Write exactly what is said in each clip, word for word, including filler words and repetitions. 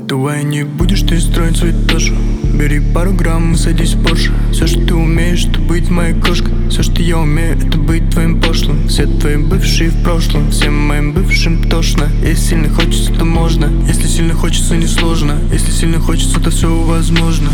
Давай не будешь ты строить свой тоже. Бери пару грамм и садись в Порше. Все, что ты умеешь, это быть моей кошкой. Все, что я умею, это быть твоим пошлым. Все твои бывшие в прошлом, всем моим бывшим тошно. Если сильно хочется, то можно. Если сильно хочется, не сложно. Если сильно хочется, то все возможно.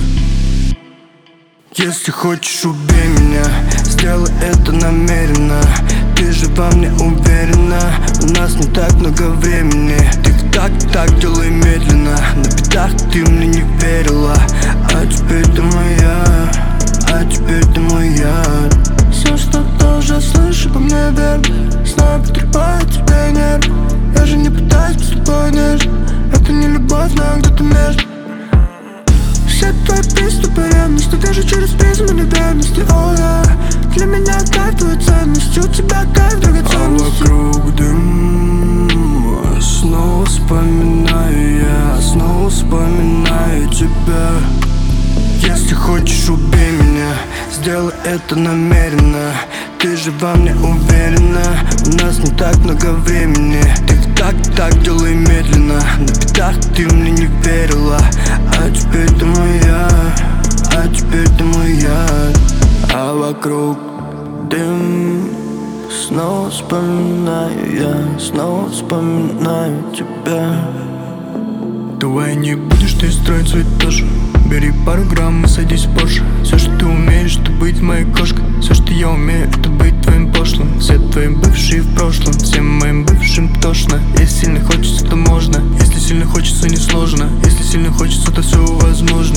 Если хочешь, убей меня, сделай это намеренно. Ты же во мне уверена, у нас не так много времени. Ты так, так делай медленно. На бедах ты мне не верила, а теперь ты моя, а теперь ты моя. Все, что ты уже слышишь по мне верно. Снова потрепаю тебе нервы. Я же не пытаюсь быть с тобой нежно. Это не любовь, но где-то между. Все твои приступы ревности вижу через призму неверности. О, да, для меня кайф твоя ценность, у тебя кайф драгоценность. А вокруг дым, снова вспоминаю я, снова вспоминаю тебя. Если хочешь, убей меня, сделай это намеренно. Ты же во мне уверена, у нас не так много времени. Ты так, так делай медленно. На бедах ты мне не верила, а теперь ты моя, а теперь ты моя. А вокруг дым, снова вспоминаю я, снова вспоминаю тебя. Давай не будешь ты строить свой тоже. Бери пару грамм и садись в Порше. Все, что ты умеешь, это быть моей кошкой. Все, что я умею, это быть твоим пошлым. Все твои бывшие в прошлом, всем моим бывшим тошно. Если сильно хочется, то можно. Если сильно хочется, не сложно. Если сильно хочется, то все возможно.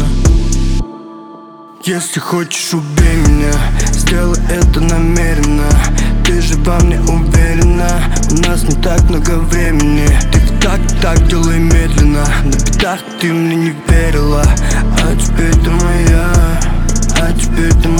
Если хочешь, убей меня, сделай это намеренно. Ты же во мне уверена, у нас не так много времени. Ты так, так делай медленно. На бедах ты мне не верила, а теперь ты моя, а теперь ты моя.